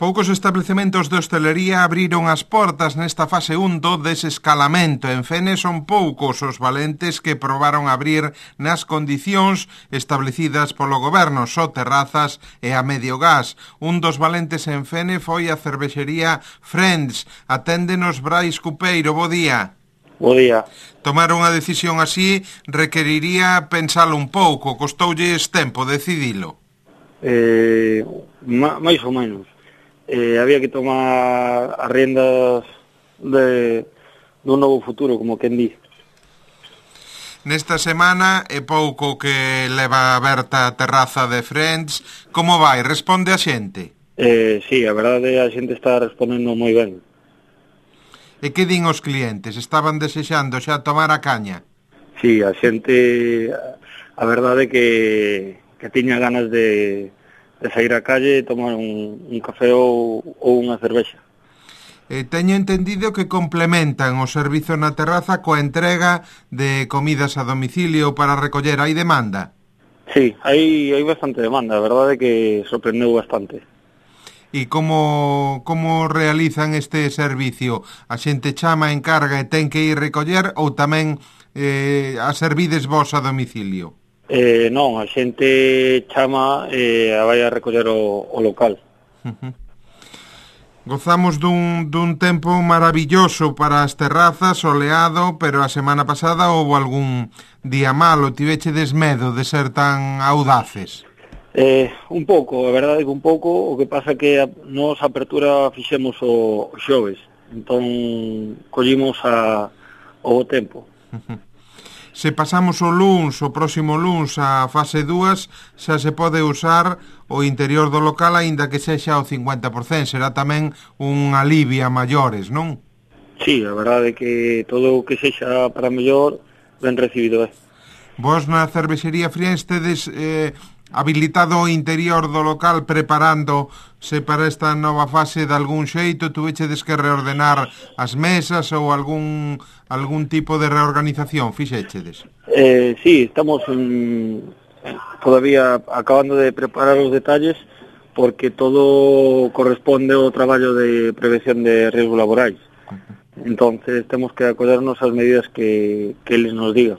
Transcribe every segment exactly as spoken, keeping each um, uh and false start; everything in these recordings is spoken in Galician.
Poucos establecementos de hostelería abriron as portas nesta fase un do desescalamento. En Fene son poucos os valentes que probaron abrir nas condicións establecidas polo goberno, só terrazas e a medio gas. Un dos valentes en Fene foi a cervexería Friends. Aténdenos Brais Cupeiro, bo día. Bo día. Tomar unha decisión así requeriría pensalo un pouco, costoulles tempo decidilo. Eh, máis ou menos. Eh, había que tomar as riendas de dun novo futuro, como quen di. Nesta semana é pouco que leva aberta a terraza de Friends. Como vai? Responde a xente? Eh, sí, a verdade a xente está respondendo moi ben. E que din os clientes? Estaban desexando xa tomar a caña? Sí, a xente, a verdade que, que tiña ganas de... de sair á calle e tomar un, un café ou, ou unha cervexa. Eh, teño entendido que complementan o servizo na terraza coa entrega de comidas a domicilio para recoller. Hai demanda? Sí, hai, hai bastante demanda, a verdade que sorprendeu bastante. E como, como realizan este servicio? A xente chama, encarga e ten que ir recoller ou tamén eh, a servides vos a domicilio? Eh, non, a xente chama e eh, a vai a recoller o, o local. Uh-huh. Gozamos dun, dun tempo maravilloso para as terrazas, soleado, pero a semana pasada houve algún día malo. Tivechedes medo de ser tan audaces? Eh, un pouco, a verdade que un pouco. O que pasa que a, nos a apertura fixemos o, o xoves, entón collimos a, o tempo. Uh-huh. Se pasamos o luns, o próximo luns, a fase dúas, xa se pode usar o interior do local, aínda que sexa o cincuenta por cento. Será tamén un alivio a maiores, non? Sí, a verdade que todo o que sexa para mellor ben recibido é. Vos na cervexería Friends tedes eh, habilitado o interior do local preparándose para esta nova fase de algún xeito? Tuvechedes que reordenar as mesas ou algún algún tipo de reorganización fixéchedes? Eh, sí, estamos en, todavía acabando de preparar os detalles porque todo corresponde ao traballo de prevención de riesgos laborais. Entonces temos que acollernos ás medidas que, que eles nos digan.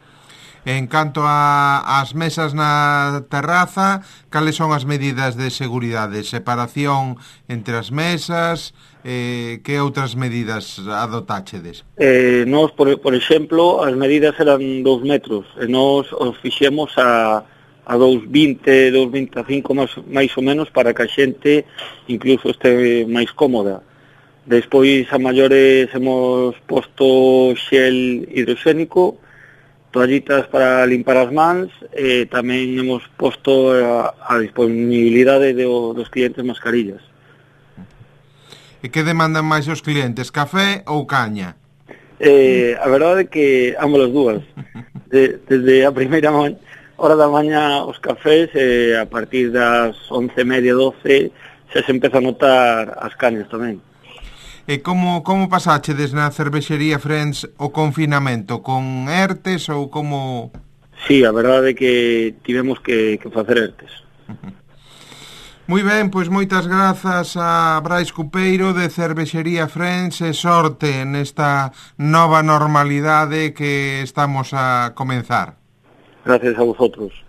En canto a, as mesas na terraza, cales son as medidas de seguridade? Separación entre as mesas, eh, que outras medidas adotáchedes? Eh, nos, por, por exemplo, as medidas eran dous metros, e nos os fixemos a, a dous vinte, dous veinticinco máis, máis ou menos, para que a xente incluso este máis cómoda. Despois a maiores hemos posto xel hidroxénico, toallitas para limpar as mans, e tamén hemos posto a, a disponibilidade de, dos clientes mascarillas. E que demandan máis os clientes, café ou caña? Eh, a verdade é que ambas as dúas. De, desde a primeira man, hora da mañá os cafés, e a partir das once e media, doce, xa se empeza a notar as cañas tamén. E como, como pasáchedes na cervexería Friends o confinamento? Con ERTES ou como...? Sí, a verdade é que tivemos que, que facer ERTES. Moi ben, pois moitas grazas a Brais Cupeiro de Cervexería Friends e sorte nesta nova normalidade que estamos a comenzar. Gracias a vosotros.